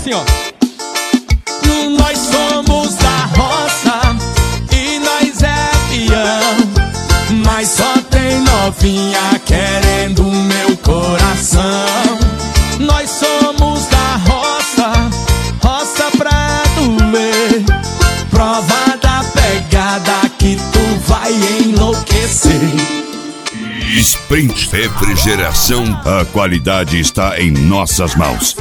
assim, ó. Nós somos da roça e nós é peão, mas só tem novinha querendo o meu coração. Nós somos da roça, roça pra tu ver, prova da pegada que tu vai enlouquecer. Sprint Refrigeração, a qualidade está em nossas mãos.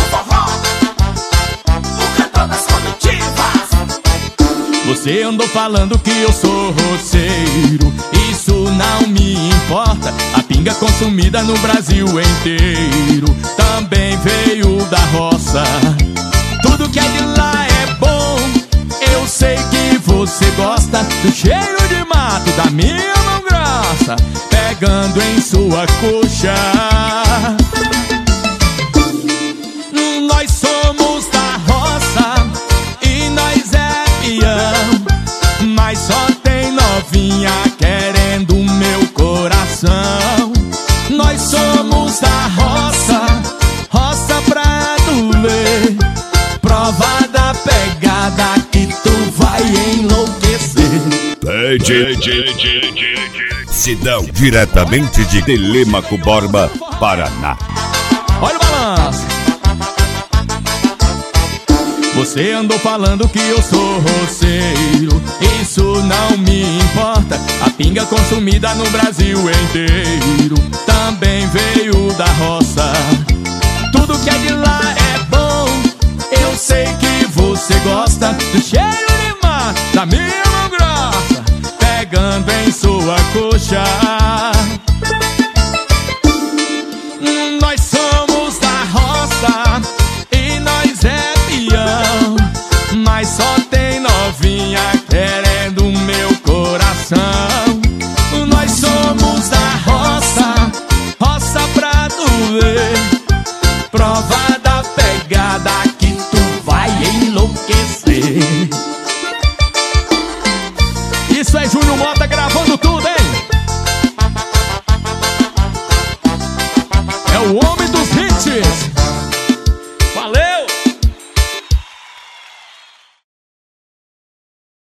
Você andou falando que eu sou roceiro, isso não me importa. A pinga consumida no Brasil inteiro também veio da roça. Tudo que é de lá é bom, eu sei que você gosta do cheiro de mato da minha mão grossa pegando em sua coxa. Nós somos da roça e nós é peão, mas só tem novinha querendo o meu coração. Nós somos da roça, roça pra tu ver, prova da pegada que tu vai enlouquecer. Sidão, diretamente de Telêmaco Borba, Paraná. Olha o balanço. Você andou falando que eu sou roceiro, isso não me importa. A pinga consumida no Brasil inteiro também veio da roça.